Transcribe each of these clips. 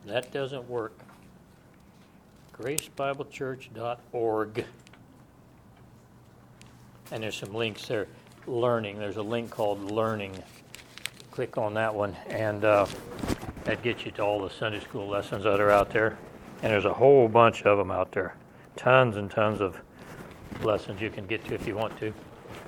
That doesn't work. GraceBibleChurch.org. And there's some links there. Learning. There's a link called Learning. Click on that one, and that gets you to all the Sunday school lessons that are out there. And there's a whole bunch of them out there. Tons and tons of lessons you can get to if you want to.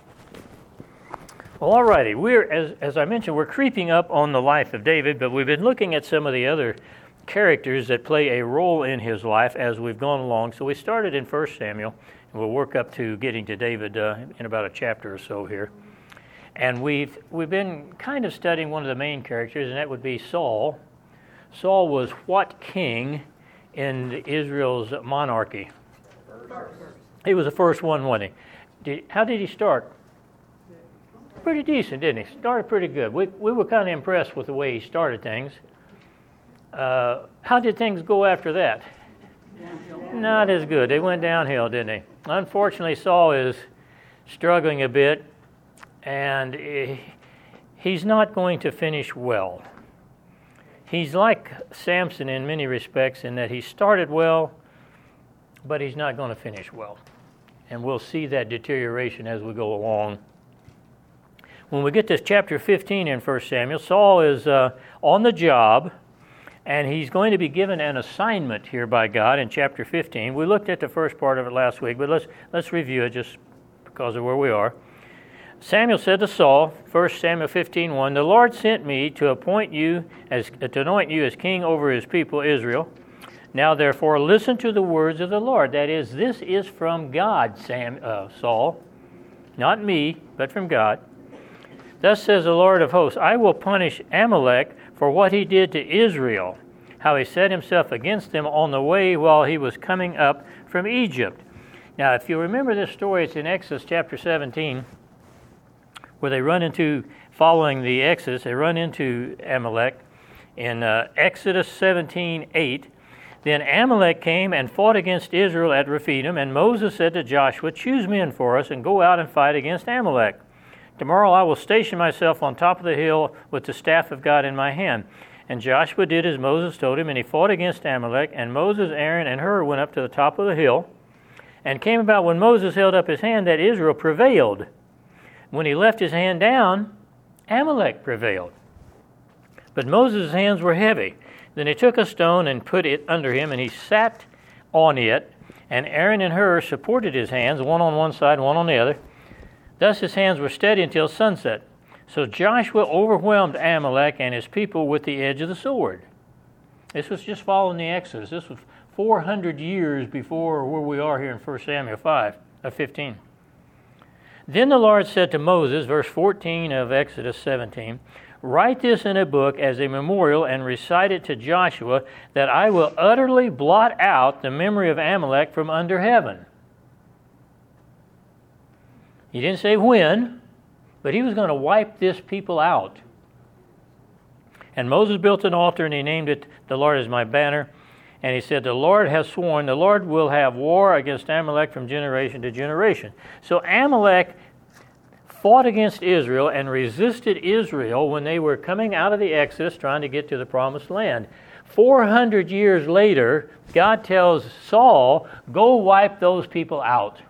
Well, alrighty. As I mentioned, we're creeping up on the life of David, but we've been looking at some of the other characters that play a role in his life as we've gone along. So we started in 1 Samuel, and we'll work up to getting to David in about a chapter or so here. And we've been kind of studying one of the main characters, and that would be Saul. Saul was what king in Israel's monarchy? He was the first one, wasn't he? How did he start? Pretty decent, didn't he? Started pretty good. We were kind of impressed with the way he started things. How did things go after that? Not as good. They went downhill, didn't they? Unfortunately, Saul is struggling a bit, and he's not going to finish well. He's like Samson in many respects in that he started well, but he's not going to finish well. And we'll see that deterioration as we go along. When we get to chapter 15 in 1 Samuel, Saul is on the job, and he's going to be given an assignment here by God in chapter 15. We looked at the first part of it last week, but let's review it just because of where we are. Samuel said to Saul, 1 Samuel 15:1, "The Lord sent me to anoint you as king over his people Israel. Now therefore listen to the words of the Lord." That is, this is from God, Saul, not me, but from God. "Thus says the Lord of hosts, I will punish Amalek for what he did to Israel, how he set himself against them on the way while he was coming up from Egypt." Now, if you remember this story, it's in Exodus chapter 17, where they run into, following the Exodus, they run into Amalek. In Exodus 17:8, "Then Amalek came and fought against Israel at Rephidim, and Moses said to Joshua, 'Choose men for us and go out and fight against Amalek. Tomorrow I will station myself on top of the hill with the staff of God in my hand.' And Joshua did as Moses told him, and he fought against Amalek. And Moses, Aaron, and Hur went up to the top of the hill. And came about when Moses held up his hand that Israel prevailed. When he left his hand down, Amalek prevailed. But Moses' hands were heavy. Then he took a stone and put it under him, and he sat on it. And Aaron and Hur supported his hands, one on one side, one on the other. Thus his hands were steady until sunset. So Joshua overwhelmed Amalek and his people with the edge of the sword." This was just following the Exodus. This was 400 years before where we are here in 1 Samuel 15. "Then the Lord said to Moses," verse 14 of Exodus 17, "Write this in a book as a memorial and recite it to Joshua, that I will utterly blot out the memory of Amalek from under heaven." He didn't say when, but he was going to wipe this people out. "And Moses built an altar, and he named it, 'The Lord is my banner.' And he said, 'The Lord has sworn, the Lord will have war against Amalek from generation to generation.'" So Amalek fought against Israel and resisted Israel when they were coming out of the Exodus trying to get to the Promised Land. 400 years later, God tells Saul, "Go wipe those people out.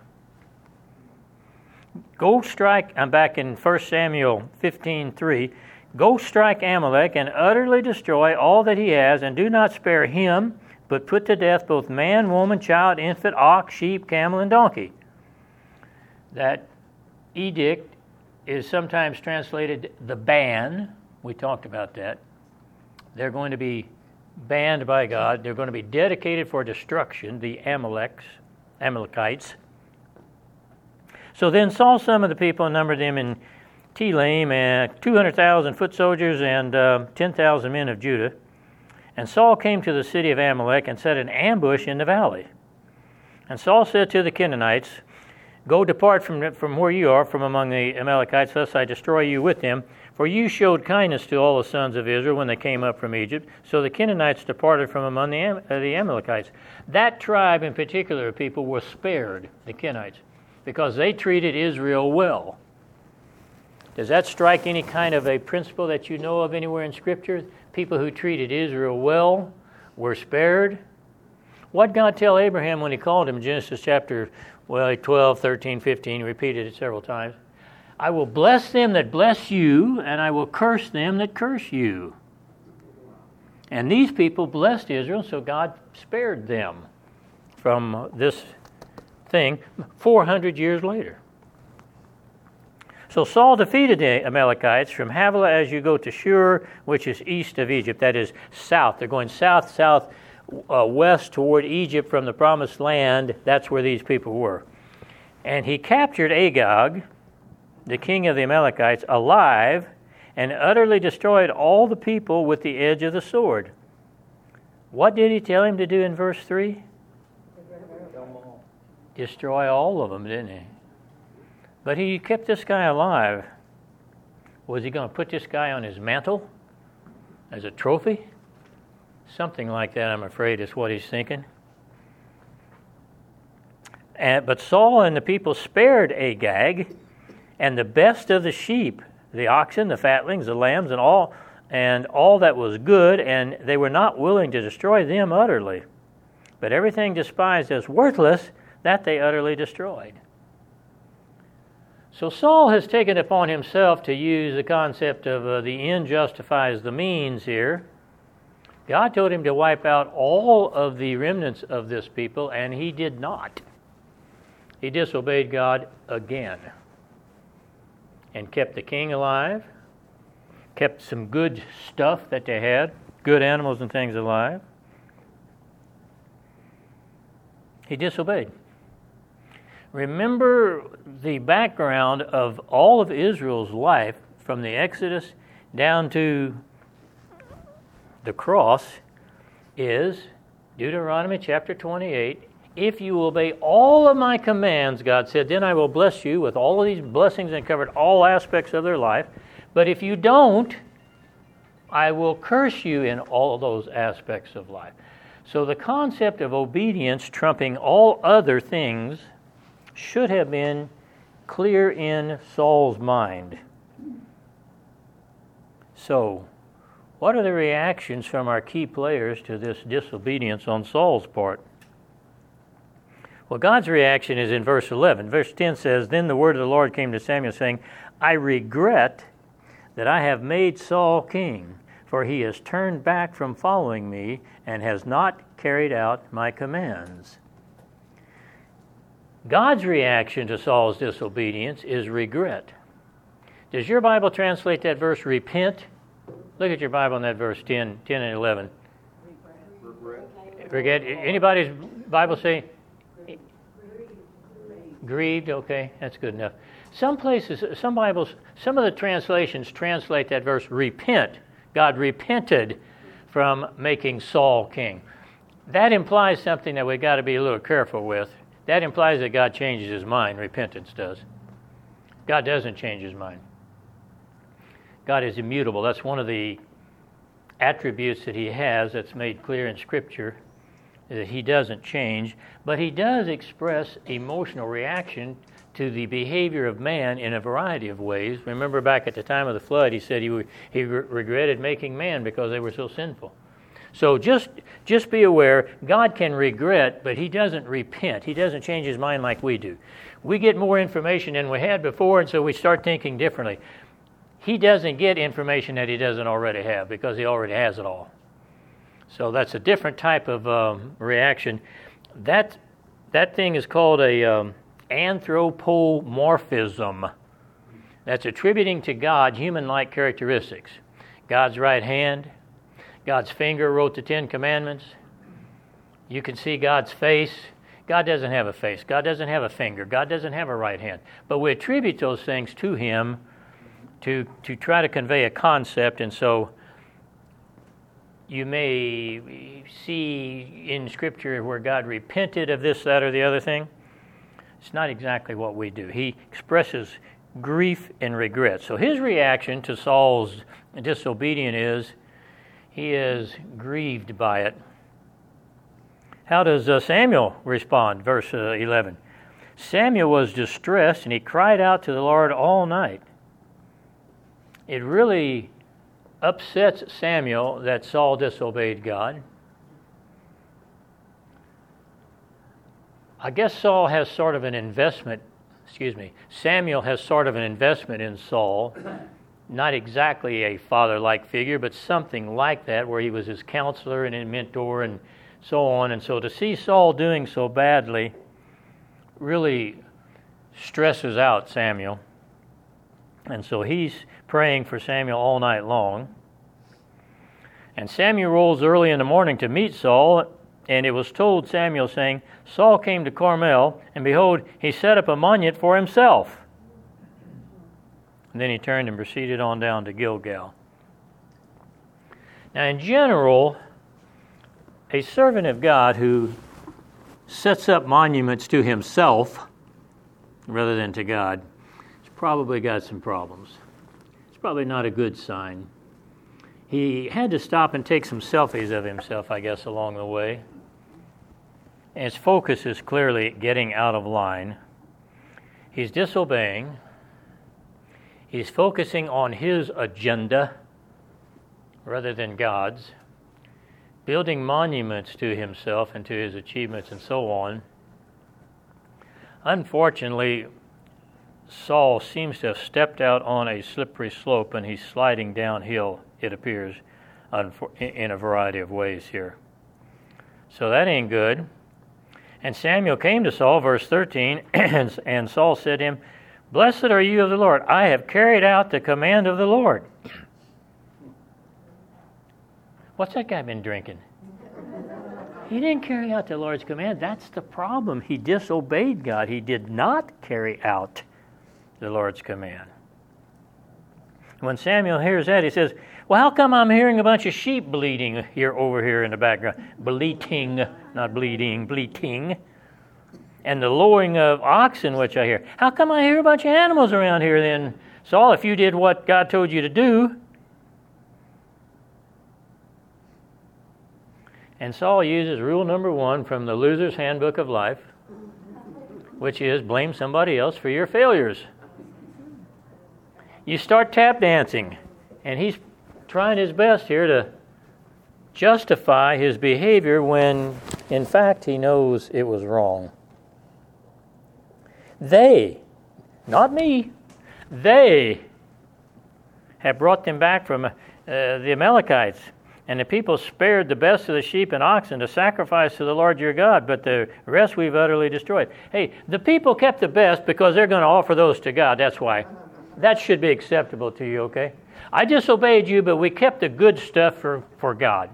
Go strike," I'm back in 1 Samuel 15:3, "Go strike Amalek and utterly destroy all that he has, and do not spare him, but put to death both man, woman, child, infant, ox, sheep, camel, and donkey." That edict is sometimes translated the ban. We talked about that. They're going to be banned by God. They're going to be dedicated for destruction, the Amalekites. So then Saul summoned the people and numbered them in Telaim, and 200,000 foot soldiers and 10,000 men of Judah. And Saul came to the city of Amalek and set an ambush in the valley. And Saul said to the Canaanites, "Go depart from where you are, from among the Amalekites, lest I destroy you with them. For you showed kindness to all the sons of Israel when they came up from Egypt." So the Canaanites departed from among the Amalekites. That tribe in particular of people was spared, the Kenites, because they treated Israel well. Does that strike any kind of a principle that you know of anywhere in Scripture? People who treated Israel well were spared. What did God tell Abraham when he called him in Genesis chapter 12, 13, 15, repeated it several times? I will bless them that bless you, and I will curse them that curse you. And these people blessed Israel, so God spared them from this thing 400 years later. So Saul defeated the Amalekites from Havilah as you go to Shur, which is east of Egypt. That is south. They're going west toward Egypt from the Promised Land. That's where these people were. And he captured Agag, the king of the Amalekites, alive, and utterly destroyed all the people with the edge of the sword. What did he tell him to do in verse 3? Destroy all of them, didn't he? But he kept this guy alive. Was he going to put this guy on his mantle as a trophy? Something like that, I'm afraid, is what he's thinking. But Saul and the people spared Agag, and the best of the sheep, the oxen, the fatlings, the lambs, and all that was good, and they were not willing to destroy them utterly. But everything despised as worthless, that they utterly destroyed. So Saul has taken upon himself to use the concept of the end justifies the means here. God told him to wipe out all of the remnants of this people, and he did not. He disobeyed God again and kept the king alive, kept some good stuff that they had, good animals and things alive. He disobeyed. Remember the background of all of Israel's life from the Exodus down to the cross is Deuteronomy chapter 28. If you obey all of my commands, God said, then I will bless you with all of these blessings, and covered all aspects of their life. But if you don't, I will curse you in all of those aspects of life. So the concept of obedience trumping all other things should have been clear in Saul's mind. So, what are the reactions from our key players to this disobedience on Saul's part? Well, God's reaction is in verse 11. Verse 10 says, Then the word of the Lord came to Samuel, saying, I regret that I have made Saul king, for he has turned back from following me and has not carried out my commands. God's reaction to Saul's disobedience is regret. Does your Bible translate that verse repent? Look at your Bible in that verse 10 and 11. Regret. Anybody's Bible say grieved? Okay, that's good enough. Some places, some Bibles, some of the translations translate that verse repent. God repented from making Saul king. That implies something that we've got to be a little careful with. That implies that God changes his mind. Repentance does. God doesn't change his mind. God is immutable. That's one of the attributes that he has that's made clear in Scripture, that he doesn't change, but he does express emotional reaction to the behavior of man in a variety of ways. Remember back at the time of the flood, he said he regretted making man because they were so sinful. So just be aware, God can regret, but he doesn't repent. He doesn't change his mind like we do. We get more information than we had before, and so we start thinking differently. He doesn't get information that he doesn't already have because he already has it all. So that's a different type of reaction. That thing is called a anthropomorphism. That's attributing to God human-like characteristics. God's right hand, God's finger wrote the Ten Commandments. You can see God's face. God doesn't have a face. God doesn't have a finger. God doesn't have a right hand. But we attribute those things to him to try to convey a concept, and so you may see in Scripture where God repented of this, that, or the other thing. It's not exactly what we do. He expresses grief and regret. So his reaction to Saul's disobedience is he is grieved by it. How does Samuel respond? Verse 11. Samuel was distressed and he cried out to the Lord all night. It really upsets Samuel that Saul disobeyed God. I guess Samuel has sort of an investment in Saul. Not exactly a father-like figure, but something like that, where he was his counselor and his mentor and so on. And so to see Saul doing so badly really stresses out Samuel. And so he's praying for Samuel all night long. And Samuel rose early in the morning to meet Saul, and it was told Samuel, saying, Saul came to Carmel, and behold, he set up a monument for himself. And then he turned and proceeded on down to Gilgal. Now, in general, a servant of God who sets up monuments to himself rather than to God has probably got some problems. It's probably not a good sign. He had to stop and take some selfies of himself, I guess, along the way. And his focus is clearly getting out of line. He's disobeying. He's focusing on his agenda rather than God's, building monuments to himself and to his achievements and so on. Unfortunately, Saul seems to have stepped out on a slippery slope, and he's sliding downhill, it appears, in a variety of ways here. So that ain't good. And Samuel came to Saul, verse 13, and Saul said to him, Blessed are you of the Lord. I have carried out the command of the Lord. What's that guy been drinking? He didn't carry out the Lord's command. That's the problem. He disobeyed God. He did not carry out the Lord's command. When Samuel hears that, he says, well, how come I'm hearing a bunch of sheep bleating over here in the background? Bleating, not bleeding, bleating. And the lowing of oxen, which I hear. How come I hear a bunch of animals around here then? Saul, if you did what God told you to do. And Saul uses rule number 1 from the Loser's Handbook of Life, which is blame somebody else for your failures. You start tap dancing, and he's trying his best here to justify his behavior when, in fact, he knows it was wrong. They, not me, they have brought them back from the Amalekites. And the people spared the best of the sheep and oxen to sacrifice to the Lord your God, but the rest we've utterly destroyed. Hey, the people kept the best because they're going to offer those to God. That's why. That should be acceptable to you, okay? I disobeyed you, but we kept the good stuff for God.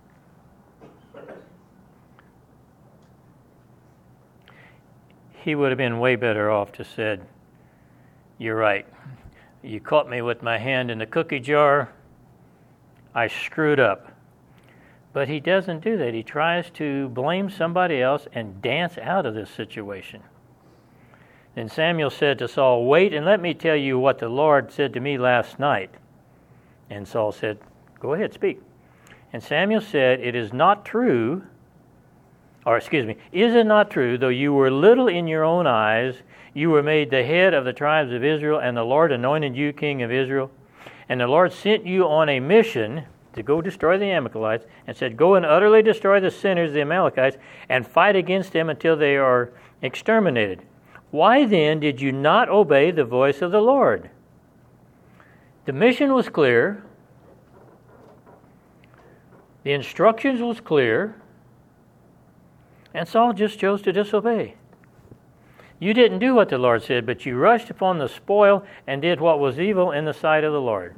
He would have been way better off to said, you're right. You caught me with my hand in the cookie jar. I screwed up. But he doesn't do that. He tries to blame somebody else and dance out of this situation. Then Samuel said to Saul, wait and let me tell you what the Lord said to me last night. And Saul said, go ahead, speak. And Samuel said, is it not true, though you were little in your own eyes, you were made the head of the tribes of Israel, and the Lord anointed you king of Israel? And the Lord sent you on a mission to go destroy the Amalekites, and said, go and utterly destroy the sinners, the Amalekites, and fight against them until they are exterminated. Why then did you not obey the voice of the Lord? The mission was clear. The instructions was clear. And Saul just chose to disobey. You didn't do what the Lord said, but you rushed upon the spoil and did what was evil in the sight of the Lord.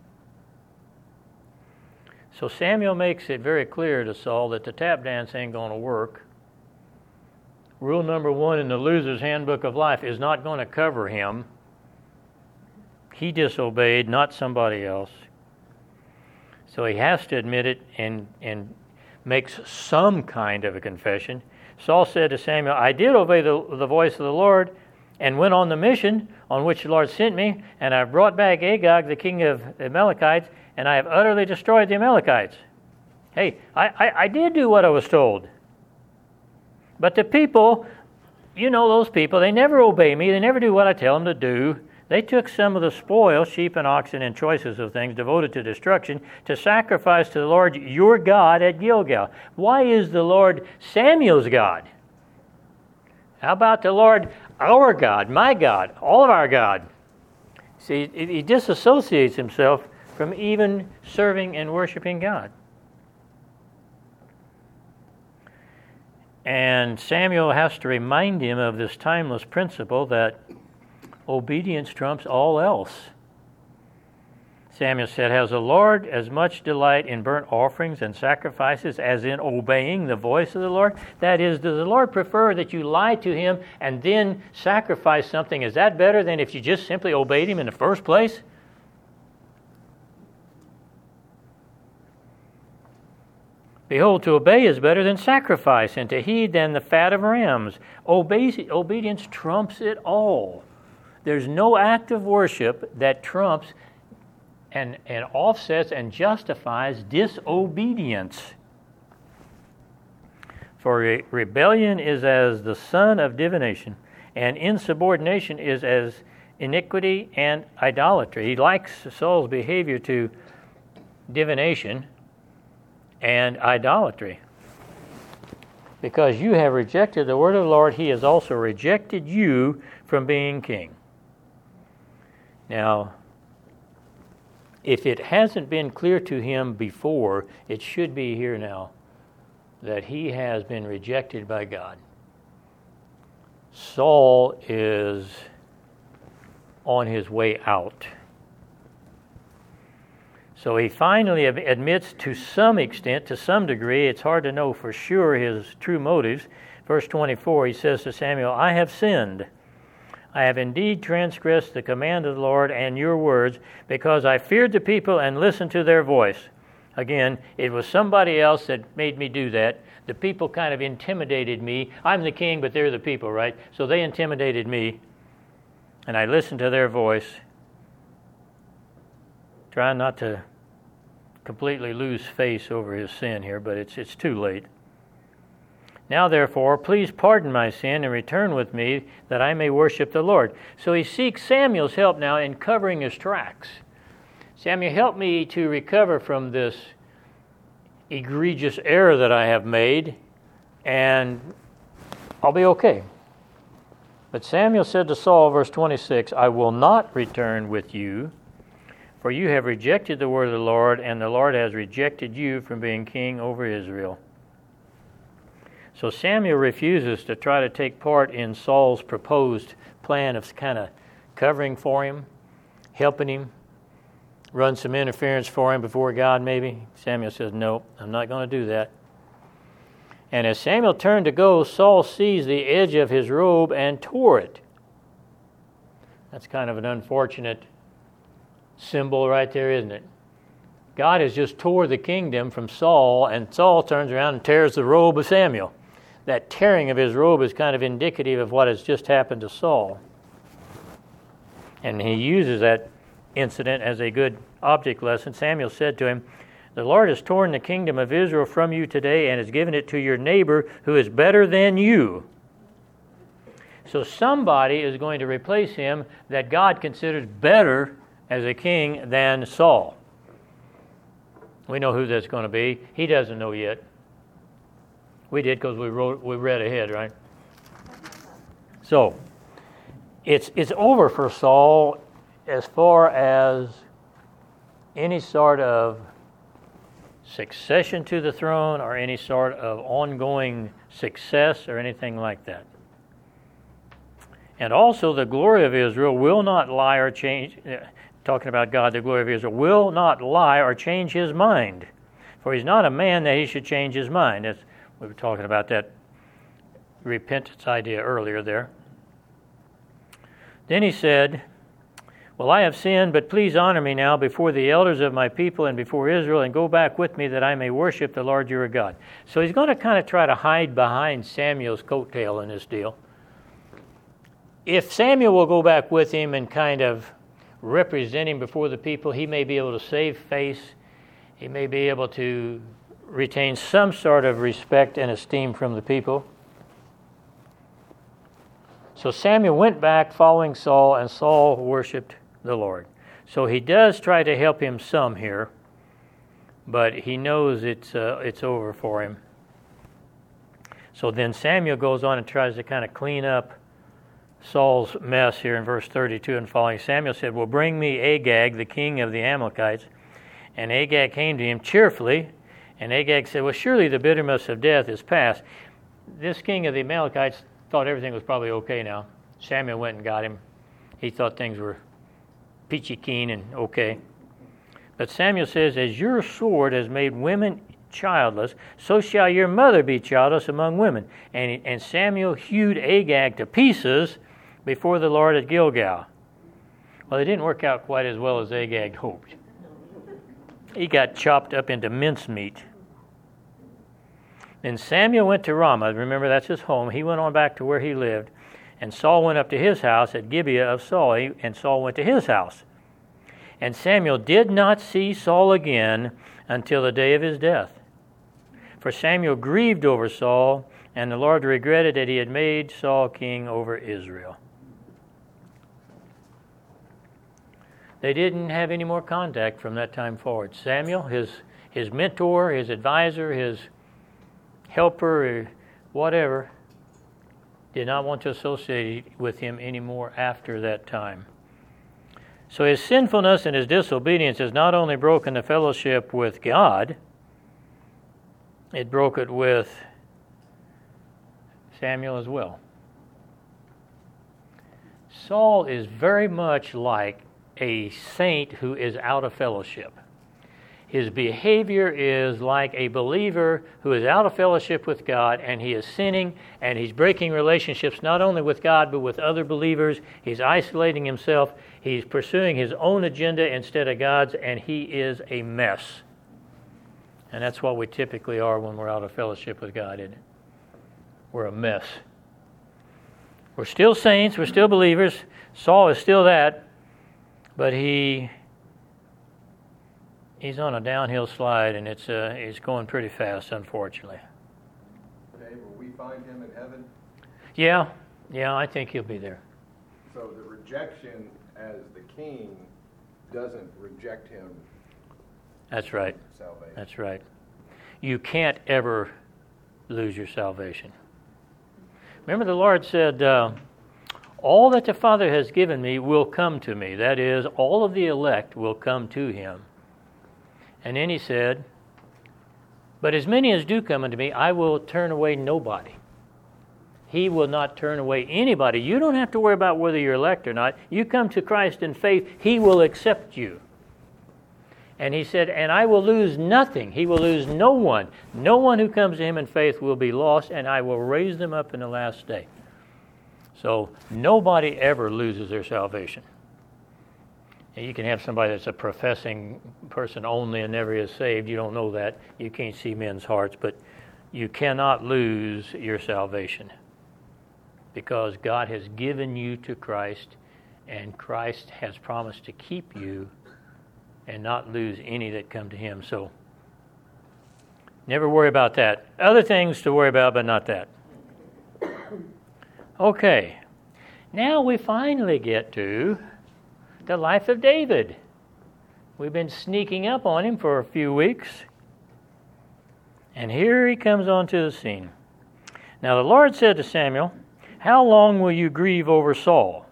So Samuel makes it very clear to Saul that the tap dance ain't going to work. Rule number 1 in the Loser's Handbook of Life is not going to cover him. He disobeyed, not somebody else. So he has to admit it and makes some kind of a confession. Saul said to Samuel, I did obey the voice of the Lord and went on the mission on which the Lord sent me, and I brought back Agag, the king of the Amalekites, and I have utterly destroyed the Amalekites. Hey, I did do what I was told. But the people, you know those people, they never obey me. They never do what I tell them to do. They took some of the spoil, sheep and oxen and choices of things devoted to destruction, to sacrifice to the Lord your God at Gilgal. Why is the Lord Samuel's God? How about the Lord, our God, my God, all of our God? See, he disassociates himself from even serving and worshiping God. And Samuel has to remind him of this timeless principle that obedience trumps all else. Samuel said, "Has the Lord as much delight in burnt offerings and sacrifices as in obeying the voice of the Lord?" That is, does the Lord prefer that you lie to him and then sacrifice something? Is that better than if you just simply obeyed him in the first place? Behold, to obey is better than sacrifice, and to heed than the fat of rams. Obedience trumps it all. There's no act of worship that trumps and offsets and justifies disobedience. For rebellion is as the son of divination, and insubordination is as iniquity and idolatry. He likes Saul's behavior to divination and idolatry. Because you have rejected the word of the Lord, he has also rejected you from being king. Now, if it hasn't been clear to him before, it should be here now that he has been rejected by God. Saul is on his way out. So he finally admits to some extent, to some degree, it's hard to know for sure his true motives. Verse 24, he says to Samuel, "I have sinned. I have indeed transgressed the command of the Lord and your words, because I feared the people and listened to their voice." Again, it was somebody else that made me do that. The people kind of intimidated me. I'm the king, but they're the people, right? So they intimidated me, and I listened to their voice. Trying not to completely lose face over his sin here, but it's too late. "Now, therefore, please pardon my sin and return with me that I may worship the Lord." So he seeks Samuel's help now in covering his tracks. Samuel, help me to recover from this egregious error that I have made, and I'll be okay. But Samuel said to Saul, verse 26, "I will not return with you, for you have rejected the word of the Lord, and the Lord has rejected you from being king over Israel." So Samuel refuses to try to take part in Saul's proposed plan of kind of covering for him, helping him, run some interference for him before God maybe. Samuel says, "No, I'm not going to do that." And as Samuel turned to go, Saul seized the edge of his robe and tore it. That's kind of an unfortunate symbol right there, isn't it? God has just tore the kingdom from Saul, and Saul turns around and tears the robe of Samuel. That tearing of his robe is kind of indicative of what has just happened to Saul. And he uses that incident as a good object lesson. Samuel said to him, "The Lord has torn the kingdom of Israel from you today and has given it to your neighbor who is better than you." So somebody is going to replace him that God considers better as a king than Saul. We know who that's going to be. He doesn't know yet. We did because we read ahead, right? So it's over for Saul as far as any sort of succession to the throne or any sort of ongoing success or anything like that. And also the glory of Israel will not lie or change, talking about God, the glory of Israel, will not lie or change his mind. For he's not a man that he should change his mind. As we were talking about that repentance idea earlier there. Then he said, "Well, I have sinned, but please honor me now before the elders of my people and before Israel, and go back with me that I may worship the Lord your God." So he's going to kind of try to hide behind Samuel's coattail in this deal. If Samuel will go back with him and kind of represent him before the people, he may be able to save face. He may be able to retain some sort of respect and esteem from the people. So Samuel went back following Saul, and Saul worshipped the Lord. So he does try to help him some here, but he knows it's over for him. So then Samuel goes on and tries to kind of clean up Saul's mess here in verse 32 and following. Samuel said, well, bring me Agag, the king of the Amalekites. And Agag came to him cheerfully. And Agag said, well, surely the bitterness of death is past. This king of the Amalekites thought everything was probably okay now. Samuel went and got him. He thought things were peachy keen and okay. But Samuel says, as your sword has made women childless, so shall your mother be childless among women. And Samuel hewed Agag to pieces before the Lord at Gilgal. Well, it didn't work out quite as well as Agag hoped. He got chopped up into mincemeat. Then Samuel went to Ramah. Remember, that's his home. He went on back to where he lived. And Saul went up to his house at Gibeah of Saul, and Saul went to his house. And Samuel did not see Saul again until the day of his death. For Samuel grieved over Saul, and the Lord regretted that he had made Saul king over Israel. They didn't have any more contact from that time forward. Samuel, his mentor, his advisor, his helper, whatever, did not want to associate with him anymore after that time. So his sinfulness and his disobedience has not only broken the fellowship with God, it broke it with Samuel as well. Saul is very much like a saint who is out of fellowship. His behavior is like a believer who is out of fellowship with God, and he is sinning, and he's breaking relationships not only with God but with other believers. He's isolating himself. He's pursuing his own agenda instead of God's, and he is a mess. And that's what we typically are when we're out of fellowship with God, isn't it? We're a mess. We're still saints. We're still believers. Saul is still that, but he's on a downhill slide, and it's going pretty fast, unfortunately. Okay, will we find him in heaven? Yeah, I think he'll be there. So the rejection as the king doesn't reject him. That's right. Salvation. That's right. You can't ever lose your salvation. Remember, the Lord said, all that the Father has given me will come to me. That is, all of the elect will come to him. And then he said, but as many as do come unto me, I will turn away nobody. He will not turn away anybody. You don't have to worry about whether you're elect or not. You come to Christ in faith, he will accept you. And he said, and I will lose nothing. He will lose no one. No one who comes to him in faith will be lost, and I will raise them up in the last day. So nobody ever loses their salvation. And you can have somebody that's a professing person only and never is saved. You don't know that. You can't see men's hearts, but you cannot lose your salvation because God has given you to Christ, and Christ has promised to keep you and not lose any that come to him. So never worry about that. Other things to worry about, but not that. Okay, now we finally get to the life of David. We've been sneaking up on him for a few weeks, and here he comes onto the scene. Now the Lord said to Samuel, how long will you grieve over Saul?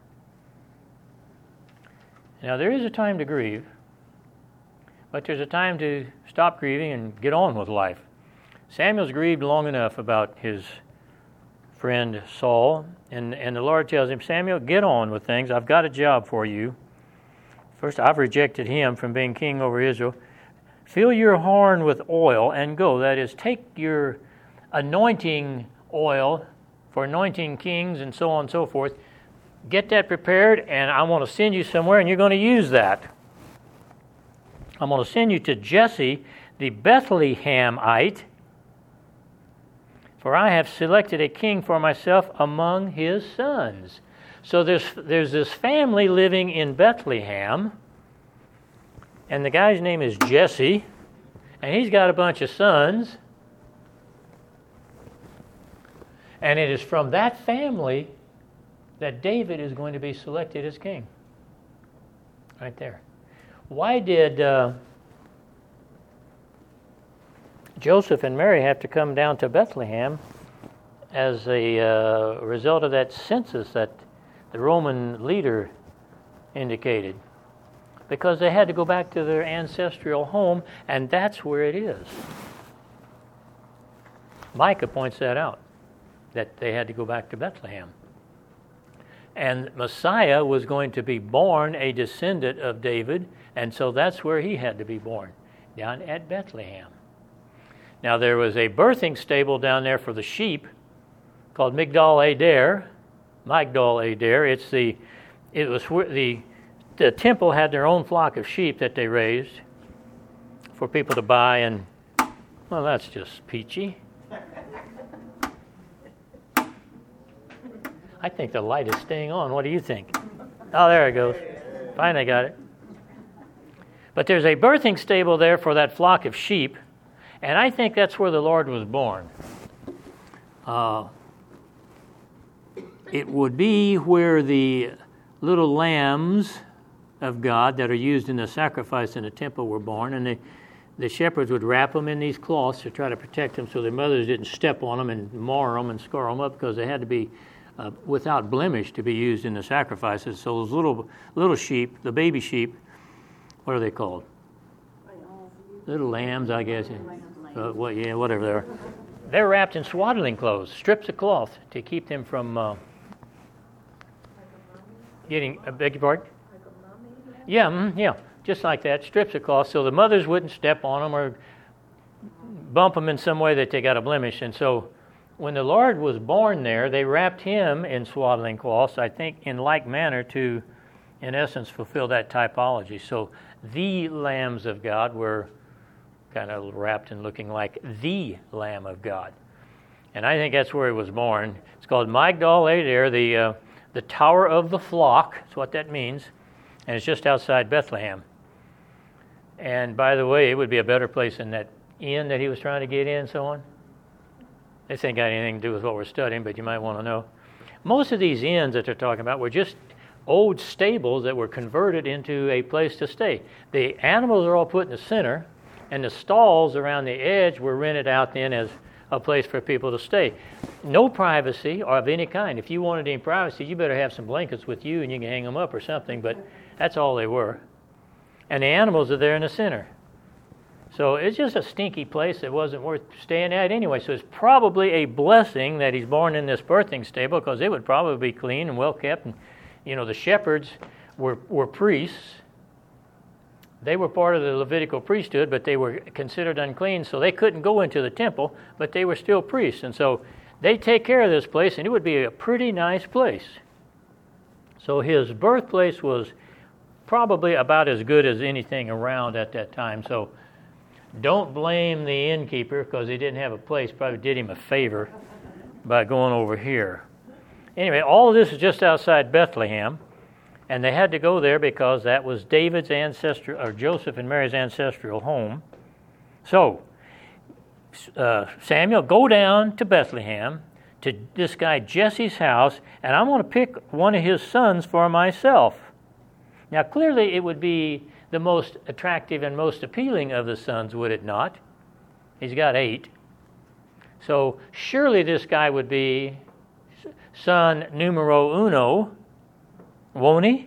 Now there is a time to grieve, but there's a time to stop grieving and get on with life. Samuel's grieved long enough about his friend Saul, and the Lord tells him, Samuel, get on with things. I've got a job for you. First, I've rejected him from being king over Israel. Fill your horn with oil and go. That is, take your anointing oil for anointing kings and so on and so forth. Get that prepared, and I want to send you somewhere, and you're going to use that. I'm going to send you to Jesse, the Bethlehemite, for I have selected a king for myself among his sons. So there's this family living in Bethlehem, and the guy's name is Jesse, and he's got a bunch of sons, and it is from that family that David is going to be selected as king. Right there. Why did Joseph and Mary have to come down to Bethlehem as a result of that census that the Roman leader indicated, because they had to go back to their ancestral home, and that's where it is. Micah points that out, that they had to go back to Bethlehem. And Messiah was going to be born a descendant of David, and so that's where he had to be born, down at Bethlehem. Now there was a birthing stable down there for the sheep called Migdal Eder. The temple had their own flock of sheep that they raised for people to buy, and well, that's just peachy. I think the light is staying on. What do you think? Oh, there it goes. Finally got it. But there's a birthing stable there for that flock of sheep, and I think that's where the Lord was born. It would be where the little lambs of God that are used in the sacrifice in the temple were born, and the shepherds would wrap them in these cloths to try to protect them so their mothers didn't step on them and mar them and scar them up, because they had to be without blemish to be used in the sacrifices. So those little sheep, the baby sheep, what are they called? Little lambs, I guess. Whatever they are. They're wrapped in swaddling clothes, strips of cloth, to keep them from getting. Beg your pardon? Yeah, just like that, strips of cloth, so the mothers wouldn't step on them or bump them in some way that they got a blemish. And so when the Lord was born there, they wrapped him in swaddling cloths, I think in like manner to, in essence, fulfill that typology. So the lambs of God were kind of wrapped and looking like the Lamb of God. And I think that's where he was born. It's called Migdal Eder, the Tower of the Flock. That's what that means. And it's just outside Bethlehem. And by the way, it would be a better place than that inn that he was trying to get in and so on. This ain't got anything to do with what we're studying, but you might want to know. Most of these inns that they're talking about were just old stables that were converted into a place to stay. The animals are all put in the center, and the stalls around the edge were rented out then as a place for people to stay. No privacy or of any kind. If you wanted any privacy, you better have some blankets with you and you can hang them up or something, but that's all they were. And the animals are there in the center. So it's just a stinky place that wasn't worth staying at anyway. So it's probably a blessing that he's born in this birthing stable, because it would probably be clean and well kept. And the shepherds were priests. They were part of the Levitical priesthood, but they were considered unclean, so they couldn't go into the temple, but they were still priests. And so they take care of this place, and it would be a pretty nice place. So his birthplace was probably about as good as anything around at that time. So don't blame the innkeeper because he didn't have a place. Probably did him a favor by going over here. Anyway, all of this is just outside Bethlehem, and they had to go there because that was David's ancestral, or Joseph and Mary's ancestral home. So Samuel, go down to Bethlehem to this guy Jesse's house, and I want to pick one of his sons for myself. Now, clearly, it would be the most attractive and most appealing of the sons, would it not? He's got 8. So surely this guy would be son numero uno, won't he?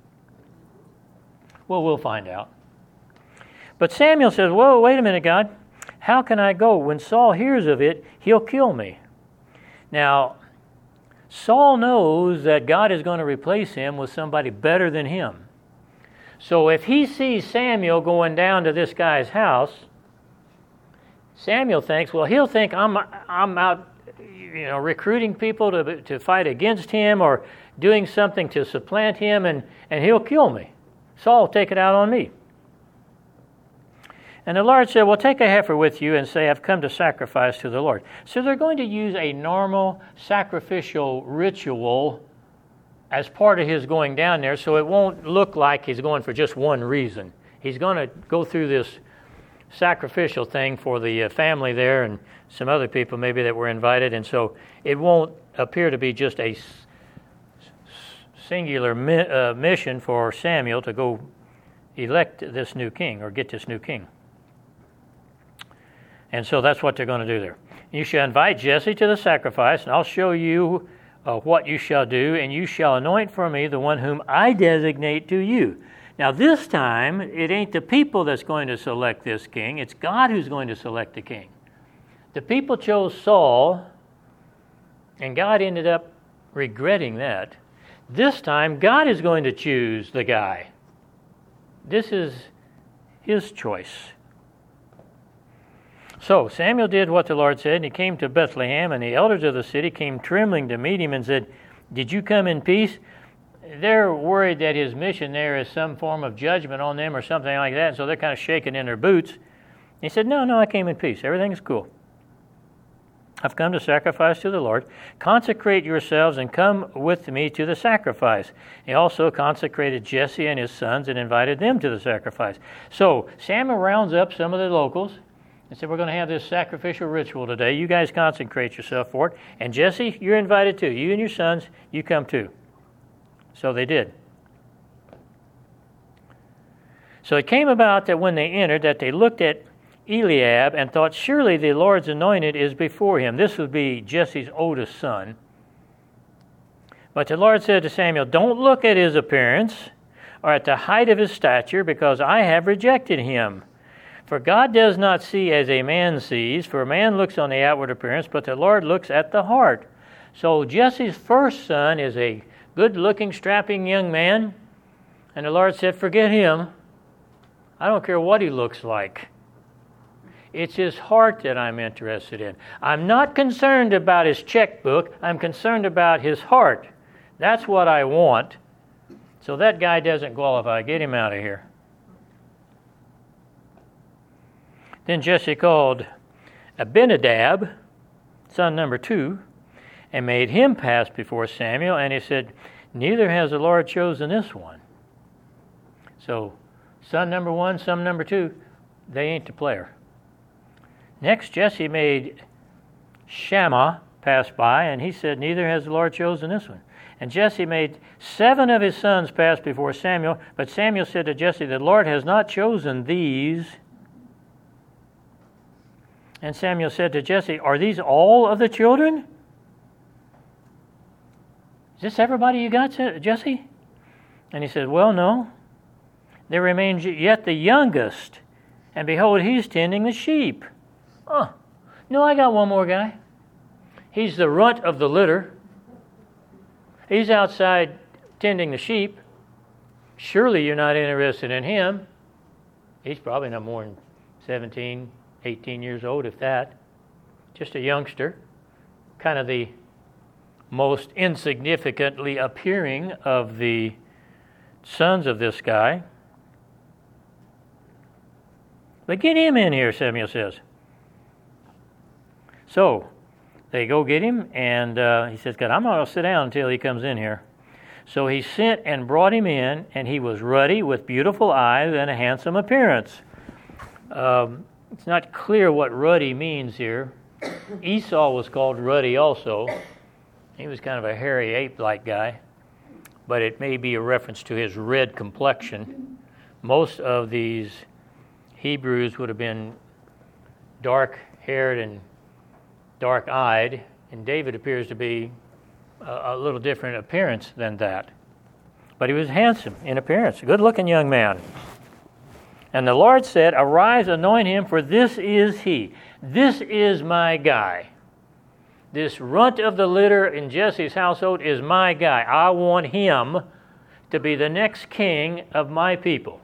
Well, we'll find out. But Samuel says, whoa, wait a minute, God. How can I go? When Saul hears of it, he'll kill me. Now, Saul knows that God is going to replace him with somebody better than him. So if he sees Samuel going down to this guy's house, Samuel thinks, well, he'll think I'm out, recruiting people to fight against him or doing something to supplant him, and he'll kill me. Saul will take it out on me. And the Lord said, well, take a heifer with you and say, I've come to sacrifice to the Lord. So they're going to use a normal sacrificial ritual as part of his going down there, so it won't look like he's going for just one reason. He's going to go through this sacrificial thing for the family there and some other people maybe that were invited, and so it won't appear to be just a singular mission for Samuel to go elect this new king or get this new king. And so that's what they're going to do there. You shall invite Jesse to the sacrifice, and I'll show you what you shall do, and you shall anoint for me the one whom I designate to you. Now this time, it ain't the people that's going to select this king. It's God who's going to select the king. The people chose Saul, and God ended up regretting that. This time, God is going to choose the guy. This is his choice. So Samuel did what the Lord said, and he came to Bethlehem, and the elders of the city came trembling to meet him and said, "Did you come in peace?" They're worried that his mission there is some form of judgment on them or something like that, and so they're kind of shaking in their boots. He said, No, I came in peace. Everything's cool. I've come to sacrifice to the Lord. Consecrate yourselves and come with me to the sacrifice. He also consecrated Jesse and his sons and invited them to the sacrifice. So Samuel rounds up some of the locals and said, we're going to have this sacrificial ritual today. You guys consecrate yourself for it. And Jesse, you're invited too. You and your sons, you come too. So they did. So it came about that when they entered, that they looked at Eliab and thought, surely the Lord's anointed is before him. This would be Jesse's oldest son. But the Lord said to Samuel, don't look at his appearance or at the height of his stature, because I have rejected him. For God does not see as a man sees, for a man looks on the outward appearance, but the Lord looks at the heart. So Jesse's first son is a good-looking, strapping young man, and the Lord said, forget him. I don't care what he looks like. It's his heart that I'm interested in. I'm not concerned about his checkbook. I'm concerned about his heart. That's what I want. So that guy doesn't qualify. Get him out of here. Then Jesse called Abinadab, son number 2, and made him pass before Samuel. And he said, neither has the Lord chosen this one. So son number 1, son number 2, they ain't the player. Next, Jesse made Shammah pass by, and he said, neither has the Lord chosen this one. And Jesse made 7 of his sons pass before Samuel, but Samuel said to Jesse, the Lord has not chosen these. And Samuel said to Jesse, are these all of the children? Is this everybody you got, Jesse? And he said, well, no. There remains yet the youngest, and behold, he's tending the sheep. Oh, no, I got one more guy. He's the runt of the litter. He's outside tending the sheep. Surely you're not interested in him. He's probably no more than 17, 18 years old, if that. Just a youngster. Kind of the most insignificantly appearing of the sons of this guy. But get him in here, Samuel says. So they go get him, and he says, God, I'm not going to sit down until he comes in here. So he sent and brought him in, and he was ruddy with beautiful eyes and a handsome appearance. It's not clear what ruddy means here. Esau was called ruddy also. He was kind of a hairy ape-like guy, but it may be a reference to his red complexion. Most of these Hebrews would have been dark-haired and dark-eyed, and David appears to be a little different appearance than that. But he was handsome in appearance, a good-looking young man. And the Lord said, arise, anoint him, for this is he. This is my guy. This runt of the litter in Jesse's household is my guy. I want him to be the next king of my people.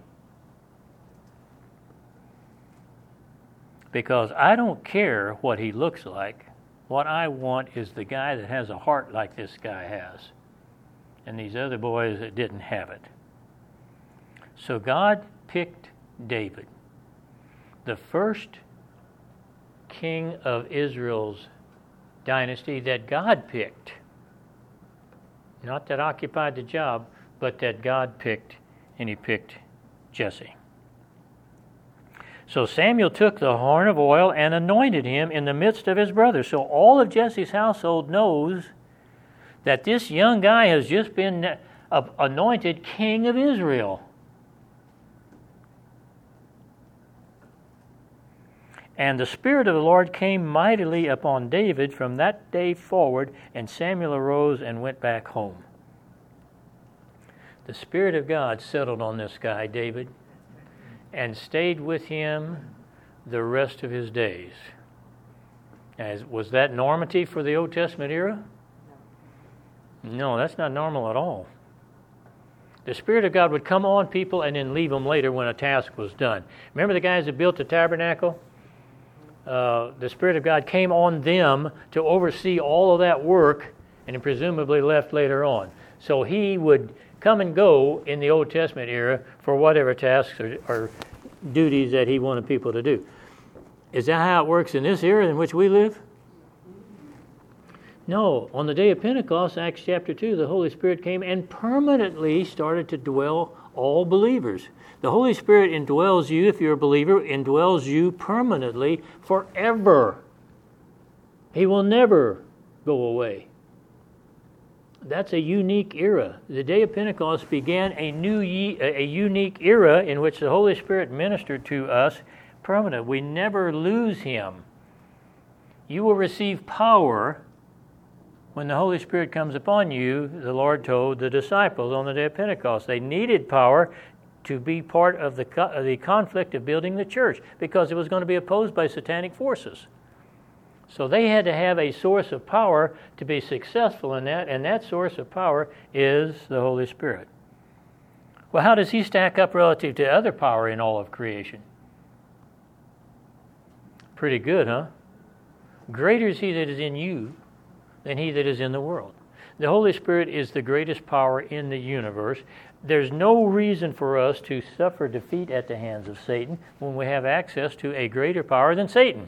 Because I don't care what he looks like. What I want is the guy that has a heart like this guy has. And these other boys that didn't have it. So God picked David, the first king of Israel's dynasty that God picked. Not that occupied the job, but that God picked, and he picked Jesse. So Samuel took the horn of oil and anointed him in the midst of his brothers. So all of Jesse's household knows that this young guy has just been anointed king of Israel. And the Spirit of the Lord came mightily upon David from that day forward, and Samuel arose and went back home. The Spirit of God settled on this guy, David, and stayed with him the rest of his days. Was that normative for the Old Testament era? No, that's not normal at all. The Spirit of God would come on people and then leave them later when a task was done. Remember the guys that built the tabernacle? The Spirit of God came on them to oversee all of that work and presumably left later on. So he would come and go in the Old Testament era for whatever tasks or duties that he wanted people to do. Is that how it works in this era in which we live? No. On the day of Pentecost, Acts chapter 2, the Holy Spirit came and permanently started to dwell all believers. The Holy Spirit indwells you, if you're a believer, indwells you permanently forever. He will never go away. That's a unique era. The day of Pentecost began a unique era in which the Holy Spirit ministered to us permanent. We never lose Him. You will receive power when the Holy Spirit comes upon you, the Lord told the disciples on the day of Pentecost. They needed power to be part of the conflict of building the church because it was going to be opposed by satanic forces. So they had to have a source of power to be successful in that, and that source of power is the Holy Spirit. Well, how does He stack up relative to other power in all of creation? Pretty good, huh? Greater is He that is in you than he that is in the world. The Holy Spirit is the greatest power in the universe. There's no reason for us to suffer defeat at the hands of Satan when we have access to a greater power than Satan.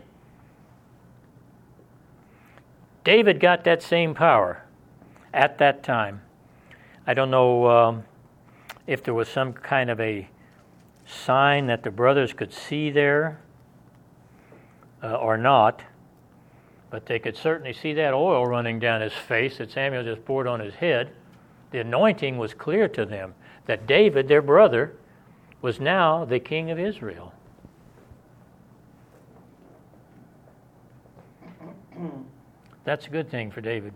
David got that same power at that time. I don't know if there was some kind of a sign that the brothers could see there or not, but they could certainly see that oil running down his face that Samuel just poured on his head. The anointing was clear to them that David, their brother, was now the king of Israel. That's a good thing for David.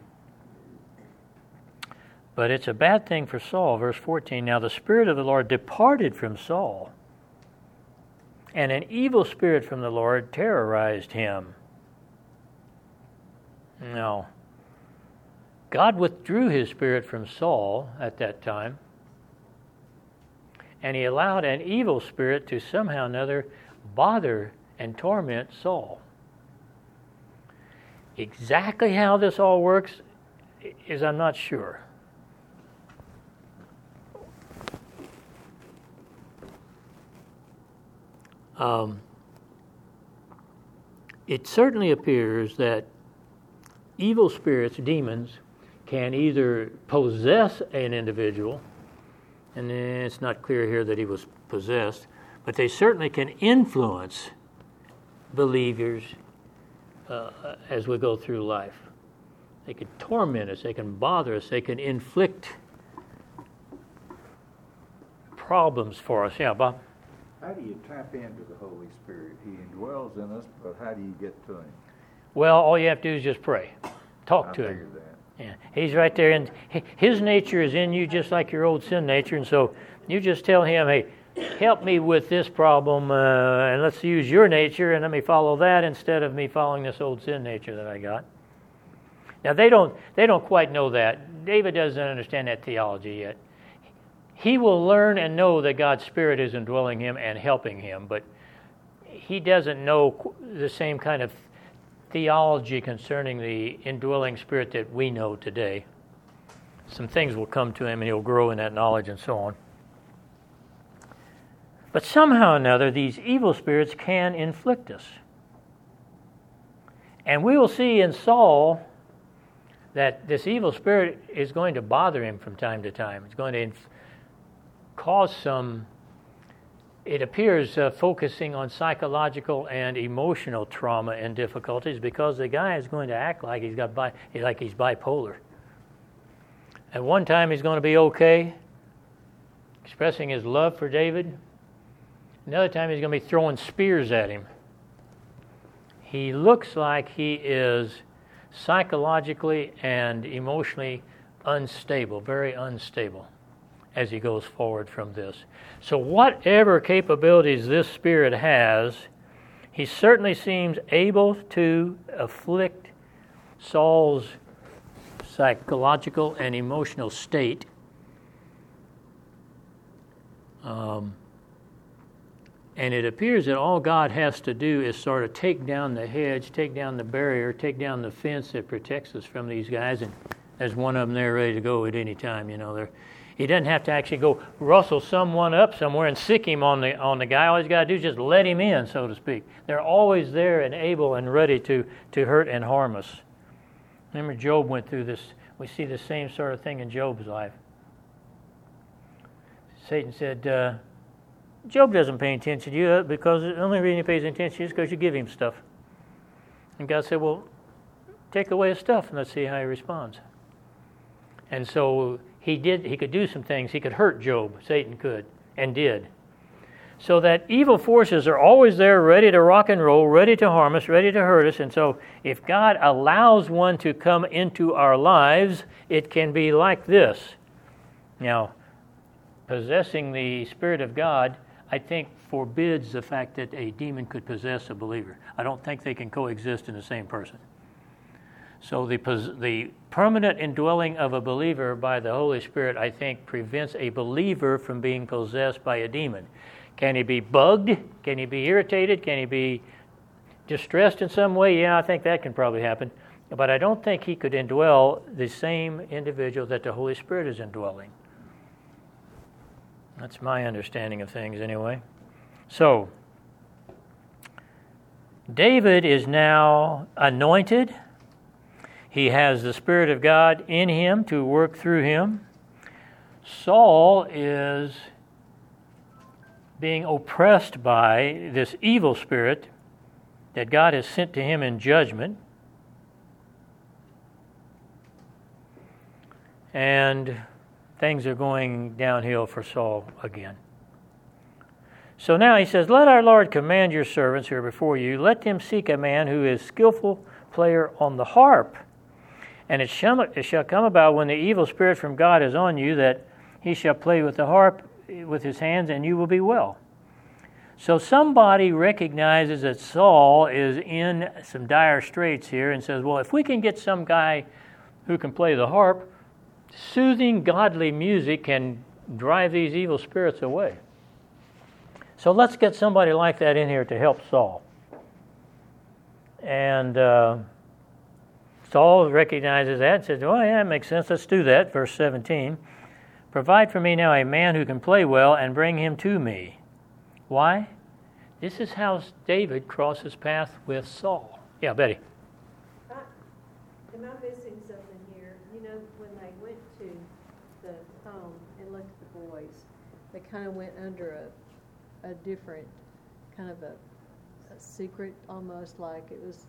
But it's a bad thing for Saul. Verse 14, now the Spirit of the Lord departed from Saul, and an evil spirit from the Lord terrorized him. No. God withdrew His Spirit from Saul at that time, and He allowed an evil spirit to somehow or another bother and torment Saul. Exactly how this all works is I'm not sure. It certainly appears that evil spirits, demons, can either possess an individual, and it's not clear here that he was possessed, but they certainly can influence believers as we go through life. They can torment us, they can bother us, they can inflict problems for us. Yeah, Bob? How do you tap into the Holy Spirit? He indwells in us, but how do you get to Him? Well, all you have to do is just pray. Talk to Him. Yeah, He's right there, and His nature is in you just like your old sin nature, and so you just tell Him, hey, help me with this problem, and let's use your nature, and let me follow that instead of me following this old sin nature that I got. Now, they don't quite know that. David doesn't understand that theology yet. He will learn and know that God's Spirit is indwelling him and helping him, but he doesn't know the same kind of theology concerning the indwelling Spirit that we know today. Some things will come to him and he'll grow in that knowledge and so on. But somehow or another, these evil spirits can inflict us. And we will see in Saul that this evil spirit is going to bother him from time to time. It's going to cause some, it appears, focusing on psychological and emotional trauma and difficulties, because the guy is going to act like he's bipolar. At one time he's going to be okay, expressing his love for David. Another time he's going to be throwing spears at him. he looks like he is psychologically and emotionally unstable, very unstable as he goes forward from this. So whatever capabilities this spirit has, he certainly seems able to afflict Saul's psychological and emotional state. And it appears that all God has to do is sort of take down the hedge, take down the barrier, take down the fence that protects us from these guys, and there's one of them there ready to go at any time. He doesn't have to actually go rustle someone up somewhere and sick him on the guy. All he's got to do is just let him in, so to speak. They're always there and able and ready to hurt and harm us. Remember, Job went through this. We see the same sort of thing in Job's life. Satan said, Job doesn't pay attention to you because the only reason he pays attention is because you give him stuff. And God said, well, take away his stuff and let's see how he responds. And so he could do some things. He could hurt Job. Satan could and did. So that evil forces are always there ready to rock and roll, ready to harm us, ready to hurt us. And so if God allows one to come into our lives, it can be like this. Now, possessing the Spirit of God, I think, forbids the fact that a demon could possess a believer. I don't think they can coexist in the same person. So the permanent indwelling of a believer by the Holy Spirit, I think, prevents a believer from being possessed by a demon. Can he be bugged? Can he be irritated? Can he be distressed in some way? Yeah, I think that can probably happen. But I don't think he could indwell the same individual that the Holy Spirit is indwelling. That's my understanding of things anyway. So, David is now anointed. He has the Spirit of God in him to work through him. Saul is being oppressed by this evil spirit that God has sent to him in judgment. And things are going downhill for Saul again. So now he says, let our Lord command your servants who are before you, let them seek a man who is skillful player on the harp. And it shall come about when the evil spirit from God is on you that he shall play with the harp with his hands and you will be well. So somebody recognizes that Saul is in some dire straits here and says, well, if we can get some guy who can play the harp, soothing, godly music can drive these evil spirits away. So let's get somebody like that in here to help Saul. And Saul recognizes that and says, well, yeah, that makes sense. Let's do that. Verse 17. Provide for me now a man who can play well and bring him to me. Why? This is how David crosses paths with Saul. Yeah, Betty. Am I missing something here? When they went to the home and looked at the boys, they kind of went under a different, kind of a secret, almost like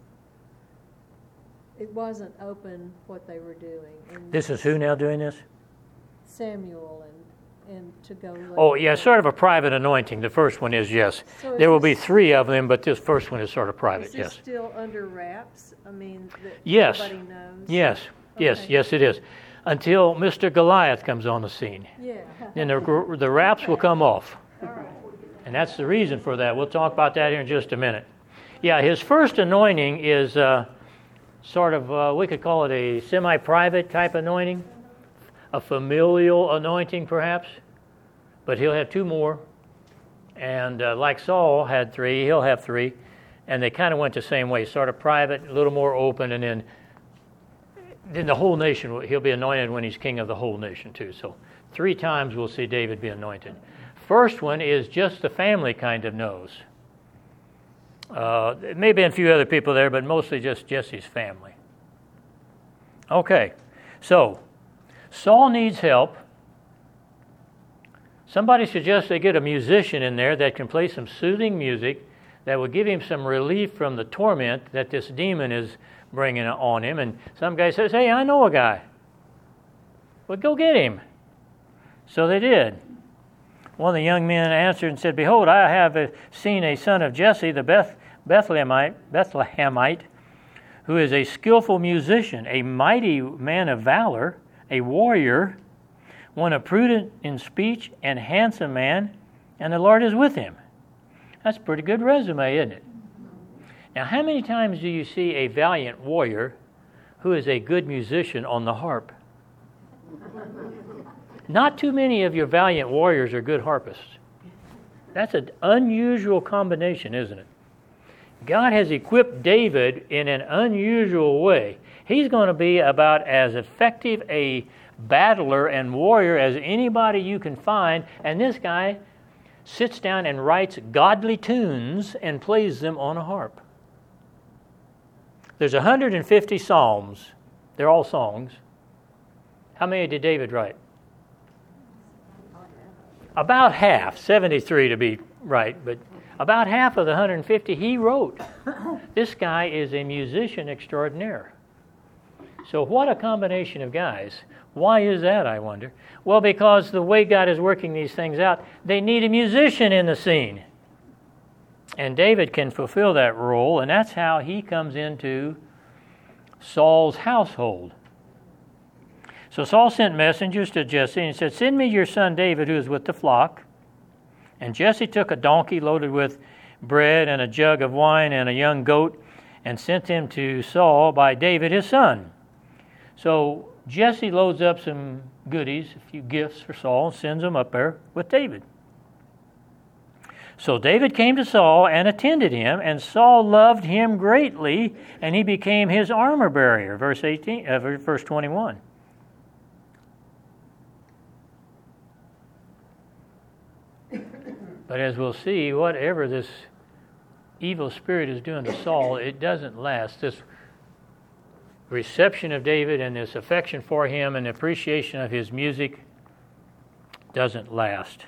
it wasn't open what they were doing. And This is who now doing this? Samuel and to go look. Oh, yeah, sort of a private anointing. The first one is, yes. So There will be 3 of them, but this first one is sort of Is private, this yes. still under wraps? I mean, that Yes. nobody knows? Yes, yes, Okay. yes, it is. Until Mr. Goliath comes on the scene. Yeah. Then the wraps will come off. All right. And that's the reason for that. We'll talk about that here in just a minute. Yeah, his first anointing is sort of, we could call it a semi-private type anointing, a familial anointing perhaps, but he'll have 2 more. And like Saul had 3, he'll have 3. And they kind of went the same way, sort of private, a little more open, and then the whole nation, he'll be anointed when he's king of the whole nation too. So 3 times we'll see David be anointed. First one is just the family kind of knows. There may be a few other people there, but mostly just Jesse's family. Okay, so Saul needs help. Somebody suggests they get a musician in there that can play some soothing music that will give him some relief from the torment that this demon is bringing on him. And some guy says, hey, I know a guy. Well, go get him. So they did. One of the young men answered and said, behold, I have seen a son of Jesse, the Bethlehemite, who is a skillful musician, a mighty man of valor, a warrior, one a prudent in speech and handsome man, and the Lord is with him. That's a pretty good resume, isn't it? Now, how many times do you see a valiant warrior who is a good musician on the harp? Not too many of your valiant warriors are good harpists. That's an unusual combination, isn't it? God has equipped David in an unusual way. He's going to be about as effective a battler and warrior as anybody you can find, and this guy sits down and writes godly tunes and plays them on a harp. There's 150 psalms. They're all songs. How many did David write? About half, 73 to be right, but about half of the 150 he wrote. This guy is a musician extraordinaire. So what a combination of guys. Why is that, I wonder? Well, because the way God is working these things out, they need a musician in the scene. And David can fulfill that role, and that's how he comes into Saul's household. So Saul sent messengers to Jesse and said, "Send me your son David, who is with the flock." And Jesse took a donkey loaded with bread and a jug of wine and a young goat and sent them to Saul by David his son. So Jesse loads up some goodies, a few gifts for Saul, and sends them up there with David. So David came to Saul and attended him, and Saul loved him greatly, and he became his armor bearer. Verse 21. But as we'll see, whatever this evil spirit is doing to Saul, it doesn't last. This reception of David and this affection for him and appreciation of his music doesn't last.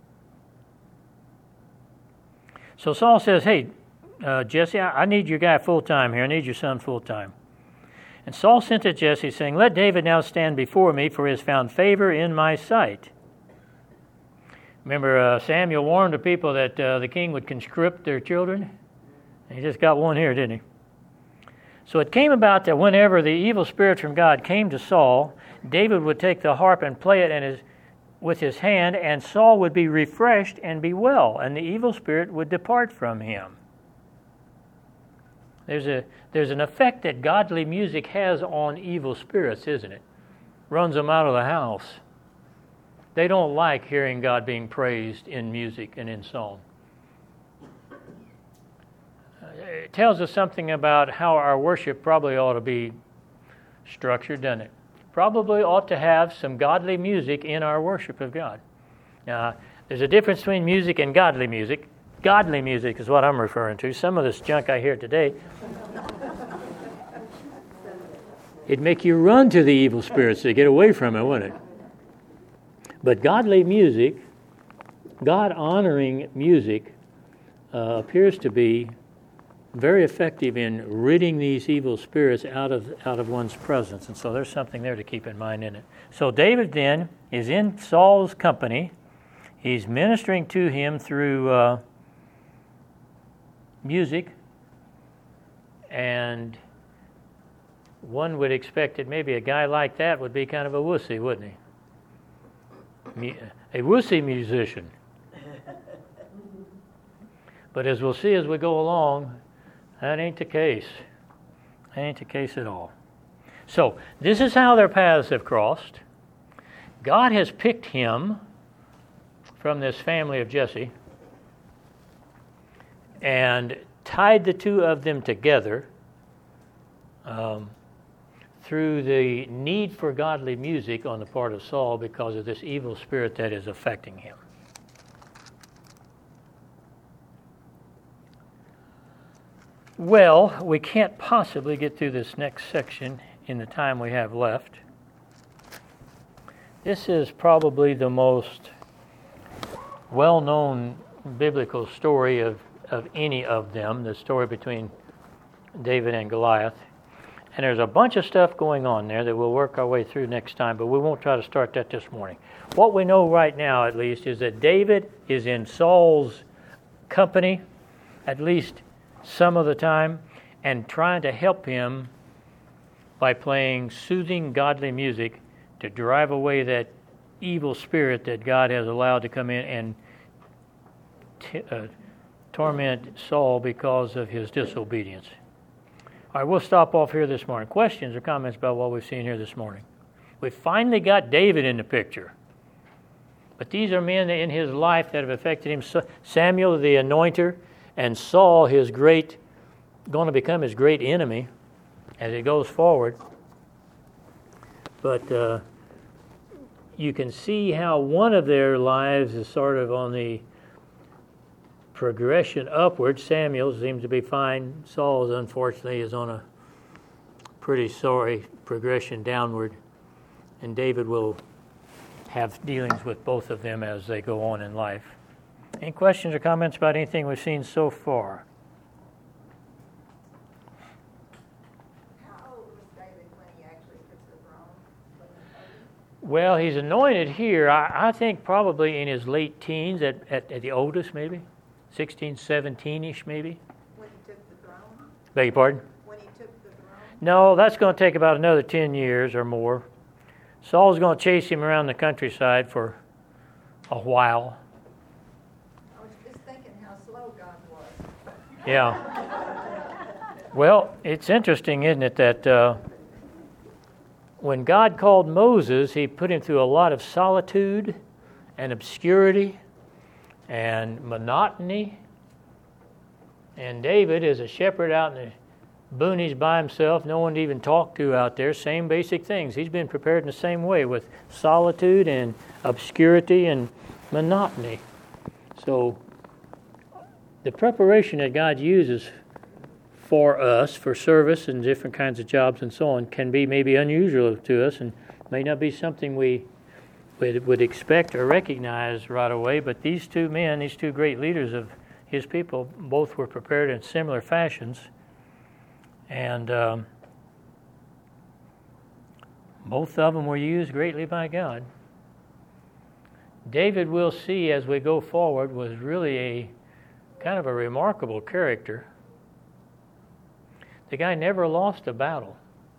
So Saul says, "Hey, Jesse, I need your guy full-time here. I need your son full-time." And Saul sent to Jesse, saying, "Let David now stand before me, for he has found favor in my sight." Remember, Samuel warned the people that the king would conscript their children? He just got one here, didn't he? So it came about that whenever the evil spirits from God came to Saul, David would take the harp and play it with his hand, and Saul would be refreshed and be well, and the evil spirit would depart from him. There's an effect that godly music has on evil spirits, isn't it? Runs them out of the house. They don't like hearing God being praised in music and in song. It tells us something about how our worship probably ought to be structured, doesn't it? Probably ought to have some godly music in our worship of God. Now, there's a difference between music and godly music. Godly music is what I'm referring to. Some of this junk I hear today, it'd make you run to the evil spirits to get away from it, wouldn't it? But godly music, God-honoring music, appears to be very effective in ridding these evil spirits out of one's presence. And so there's something there to keep in mind in it. So David then is in Saul's company. He's ministering to him through music. And one would expect that maybe a guy like that would be kind of a wussy, wouldn't he? A wussy musician. But as we'll see as we go along, that ain't the case. That ain't the case at all. So, this is how their paths have crossed. God has picked him from this family of Jesse and tied the two of them together through the need for godly music on the part of Saul because of this evil spirit that is affecting him. Well, we can't possibly get through this next section in the time we have left. This is probably the most well-known biblical story of any of them, the story between David and Goliath. And there's a bunch of stuff going on there that we'll work our way through next time, but we won't try to start that this morning. What we know right now, at least, is that David is in Saul's company, at least some of the time and trying to help him by playing soothing, godly music to drive away that evil spirit that God has allowed to come in and torment Saul because of his disobedience. All right, we'll stop off here this morning. Questions or comments about what we've seen here this morning? We finally got David in the picture. But these are men in his life that have affected him. Samuel, the anointer, and Saul, going to become his great enemy as he goes forward. But you can see how one of their lives is sort of on the progression upward. Samuel seems to be fine. Saul's, unfortunately, is on a pretty sorry progression downward. And David will have dealings with both of them as they go on in life. Any questions or comments about anything we've seen so far? How old was David when he actually took the throne? Well, he's anointed here, I think probably in his late teens, at the oldest maybe, 16, 17-ish maybe. When he took the throne? Beg your pardon? When he took the throne? No, that's going to take about another 10 years or more. Saul's going to chase him around the countryside for a while. I was just thinking how slow God was. Yeah. Well, it's interesting, isn't it, that when God called Moses, he put him through a lot of solitude and obscurity and monotony. And David is a shepherd out in the boonies by himself, no one to even talk to out there, same basic things. He's been prepared in the same way with solitude and obscurity and monotony. So the preparation that God uses for us, for service and different kinds of jobs and so on, can be maybe unusual to us and may not be something we would expect or recognize right away, but these two men, these two great leaders of his people, both were prepared in similar fashions. And both of them were used greatly by God. David, we'll see as we go forward, was really a kind of a remarkable character. The guy never lost a battle.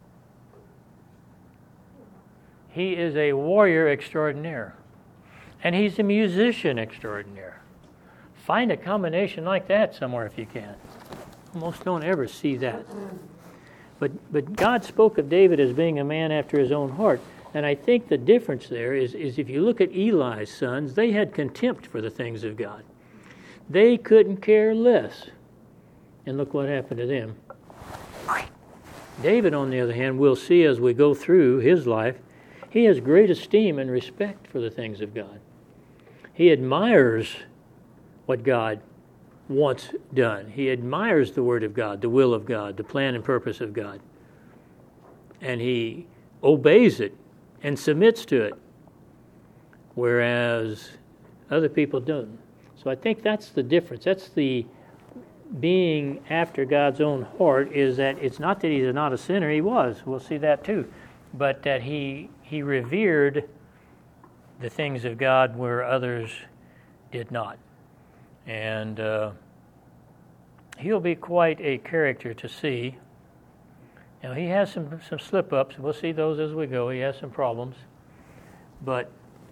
He is a warrior extraordinaire. And he's a musician extraordinaire. Find a combination like that somewhere if you can. Almost don't ever see that. But God spoke of David as being a man after his own heart. And I think the difference there is if you look at Eli's sons, they had contempt for the things of God. They couldn't care less. And look what happened to them. David, on the other hand, we'll see as we go through his life, he has great esteem and respect for the things of God. He admires what God wants done. He admires the Word of God, the will of God, the plan and purpose of God. And he obeys it and submits to it, whereas other people don't. So I think that's the difference. That's the being after God's own heart, is that it's not that he's not a sinner. He was. We'll see that too. But that he revered the things of God where others did not. And he'll be quite a character to see. Now, he has some slip-ups. We'll see those as we go. He has some problems. But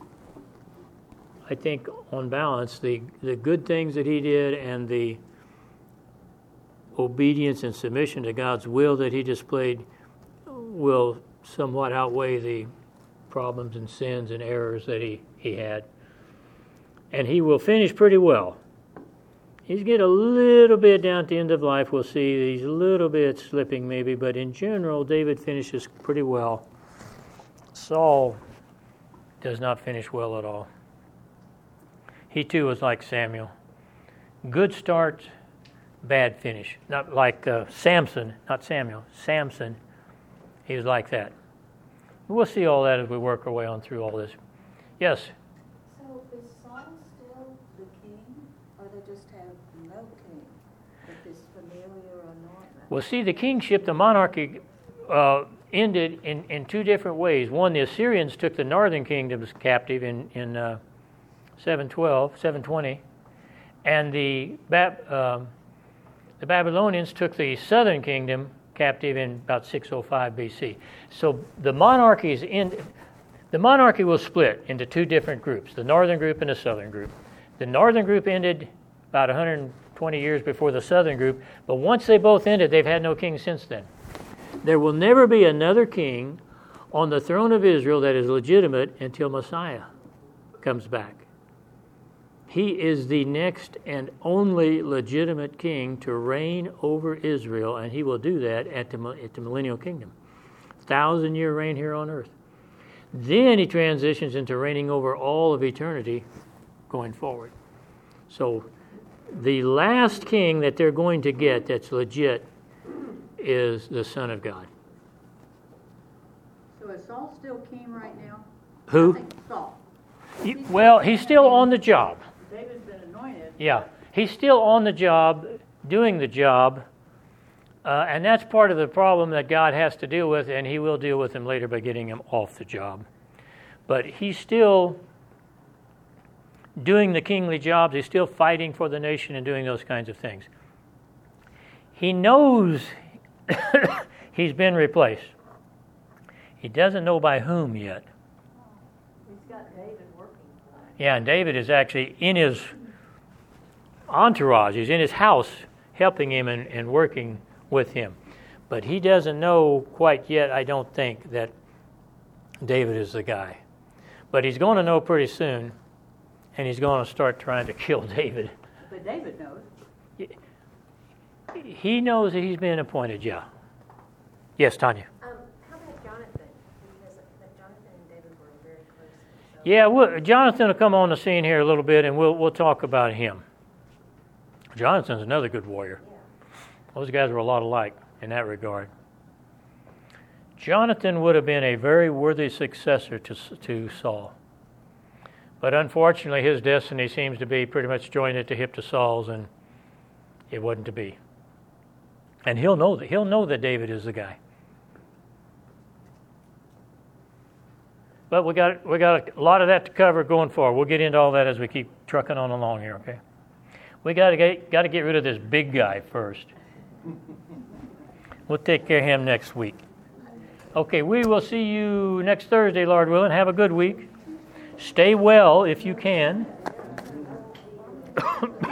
I think, on balance, the good things that he did and the obedience and submission to God's will that he displayed will somewhat outweigh the problems and sins and errors that he had. And he will finish pretty well. He's get a little bit down at the end of life. We'll see he's a little bit slipping maybe, but in general, David finishes pretty well. Saul does not finish well at all. He too was like Samuel. Good start, bad finish. Not like Samson, not Samuel. Samson, he was like that. We'll see all that as we work our way on through all this. Yes? So is Saul still the king, or they just have no king with this familiar anointment? Well, see, the kingship, the monarchy, ended in two different ways. One, the Assyrians took the northern kingdoms captive in 720, and the the Babylonians took the southern kingdom captive in about 605 BC. So the monarchy will split into two different groups, the northern group and the southern group. The northern group ended about 120 years before the southern group, but once they both ended, they've had no king since then. There will never be another king on the throne of Israel that is legitimate until Messiah comes back. He is the next and only legitimate king to reign over Israel, and he will do that at the millennial kingdom. 1,000-year reign here on earth. Then he transitions into reigning over all of eternity going forward. So the last king that they're going to get that's legit is the Son of God. So is Saul still king right now? Who? I think Saul. Well, he's still on the job. David's been anointed. Yeah, he's still on the job, doing the job, and that's part of the problem that God has to deal with, and he will deal with him later by getting him off the job. But he's still doing the kingly jobs. He's still fighting for the nation and doing those kinds of things. He knows he's been replaced. He doesn't know by whom yet. He's got David working for him. Yeah, and David is actually in his entourage. He's in his house helping him and working with him. But he doesn't know quite yet, I don't think, that David is the guy. But he's going to know pretty soon, and he's going to start trying to kill David. But David knows. He knows that he's been appointed, yeah. Yes, Tanya. How about Jonathan? Because Jonathan and David were very close. So. Yeah, Jonathan will come on the scene here a little bit, and we'll talk about him. Jonathan's another good warrior. Yeah. Those guys were a lot alike in that regard. Jonathan would have been a very worthy successor to Saul. But unfortunately, his destiny seems to be pretty much joined at the hip to Saul's, and it wasn't to be. And he'll know that David is the guy. But we got a lot of that to cover going forward. We'll get into all that as we keep trucking on along here, okay? We got to get rid of this big guy first. We'll take care of him next week. Okay, we will see you next Thursday, Lord willing. Have a good week. Stay well if you can.